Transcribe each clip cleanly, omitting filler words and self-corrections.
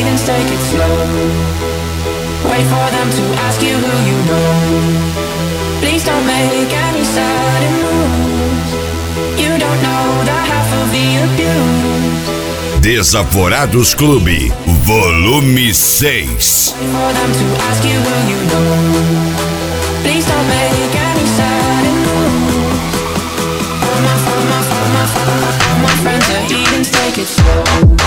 heathens, take it slow. Wait for them to ask you who you know. Please don't make any sudden moves. You don't know the half of the abuse. Desaforados Clube, volume 6. Wait for them to ask you who you know. Please don't make any sudden moves. All my friends are heathens, take it slow.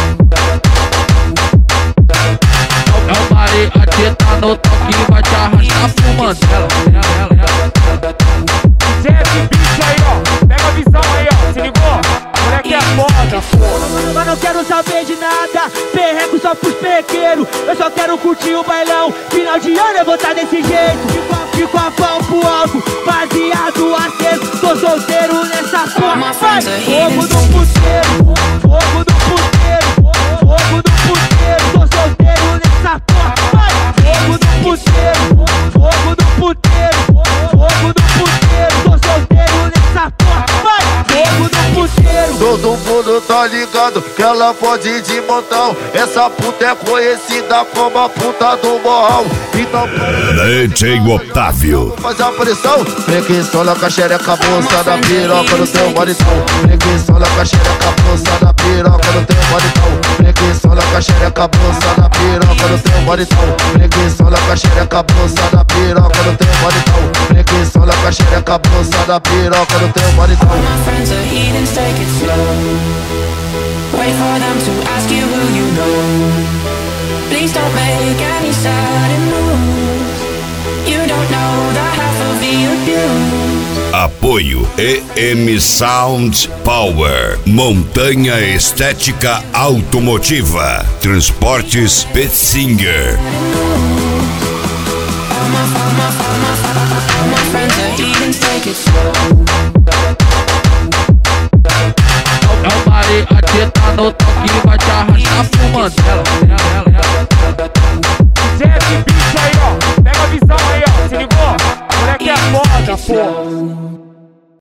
É o Mari, aqui tá no toque, vai te arrastar fumando ela. Sempre bicho aí, ó. Pega a visão aí, ó. Se ligou? Moleque é foda. Mas não quero saber de nada, perreco só pros pequeiros. Eu só quero curtir o bailão. Final de ano eu vou tá desse jeito. Fico a pau pro alto, baseado aceso. Tô solteiro nessa porra. Vai, fogo do puteiro, fogo do puteiro, fogo do puteiro. Tô solteiro nessa porra. Vai, fogo do puteiro, fogo do puteiro, fogo do puteiro. Tô solteiro nessa porra. Vai, fogo do puteiro. Todo mundo tá ligado que ela pode ir de montão. Essa puta é conhecida como a puta do morrão. Então DJ Otávio. faz a pressão. Preguiçola com a xereca, bolsa da piroca no teu maritão. Preguiçola com a xereca, bolsa da piroca no teu maritão. Preguiçola com a xereca, bolsa da piroca no teu maritão. Preguiçola com a xereca, bolsa da piroca no teu maritão. Preguiçola com a xereca, bolsa da piroca no teu maritão. All my friends are heathens, take it slow. Wait for them to ask you who you know. Please don't make any sudden moves. You don't know the half of the abuse. Apoio EM Sound Power, Montanha Estética Automotiva, Transportes Petzinger. All my friends are heathens, take it slow. É o Mari, aqui tá no toque, vai te arrastar fumando ela.